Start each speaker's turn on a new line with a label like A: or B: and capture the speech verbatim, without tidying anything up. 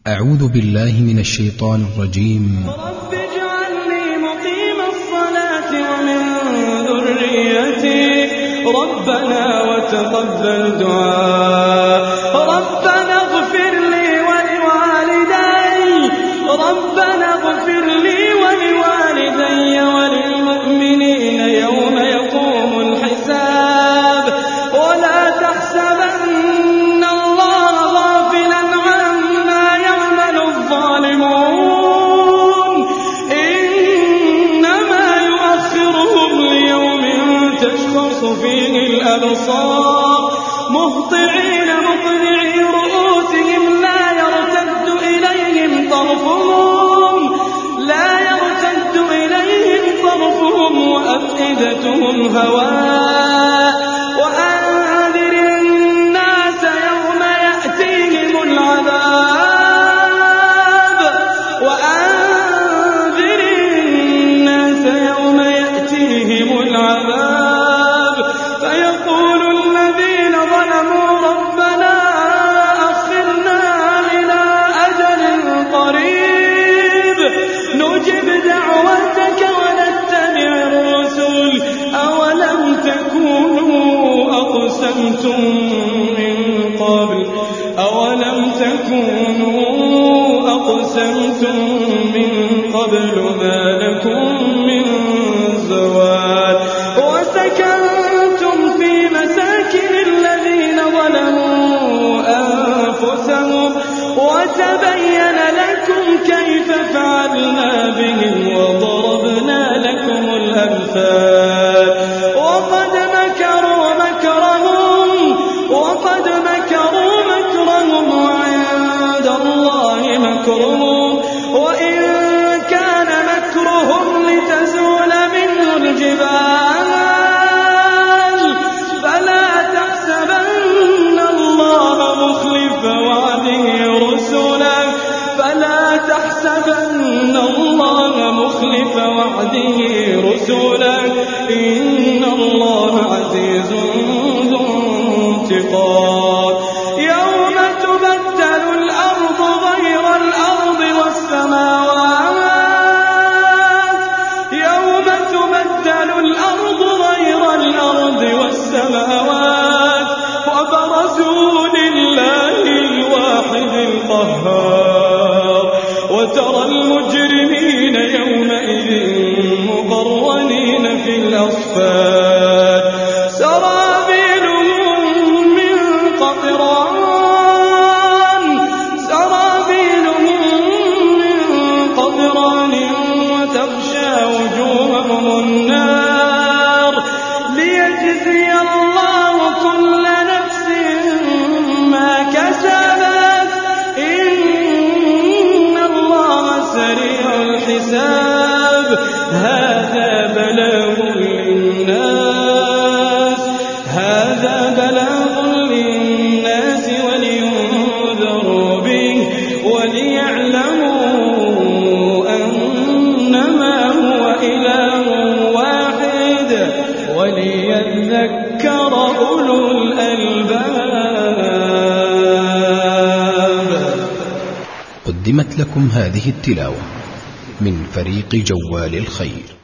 A: أعوذ بالله من الشيطان الرجيم.
B: رب اجعلني مقيم الصلاة ومن ذريتي ربنا وتقبل دعاء ربنا اغفر لي ولوالدي ربنا اغفر لي ولوالدي وللمؤمنين يوم يقوم الحساب ولا تحسبن الله غافلا عما يعمل الظالمون إنما يؤخرهم ليوم تشخص فيه الأبصار مهطعين مقنعي رؤوسهم لا يرتد إليهم طرفهم لا يرتد إليهم طرفهم وأفئدتهم هواء وأنذر الناس يوم يأتيهم العذاب وأنذر الناس يوم يأتيهم العذاب فيقول الذين ظلموا ربنا أخرنا إلى أجل قريب نجب دعوتك ونتبع الرسل أولم تكونوا أقسمتم من قبل أولم تكونوا أقسمتم من قبل ما لكم من زوال وسكنتم في مساكن الذين ظلموا أنفسهم وتبين لكم كيف فعلنا بهم وضربنا لكم الأمثال وقد مكروا مكرهم وقد مكروا مكرهم وعند الله مكرهم وإن كان مكرهم لتزول منه الجبال فلا تحسبن الله مخلف وعده رسله فلا تحسبن الله مخلف وعده رسله إن الله عزيز ذو انتقام يوم تبدل الأرض غير الأرض والسماوات يوم تبدل الأرض غير الأرض والسماوات وبرزوا لله الواحد القهار وترى المجرمين يومئذ مقرنين في الأصفاد سرابيلهم من قطران سرابيلهم من قطران وتغشى وجوههم النار ليجزي الله كل نفس ما كسبت إن الله سريع الحساب هذا بلاغ للناس هذا بلاغ للناس ولينذروا به وليعلموا أنما هو إله واحد وليذكر أولو الألباب.
A: قدمت لكم هذه التلاوة من فريق جوال الخير.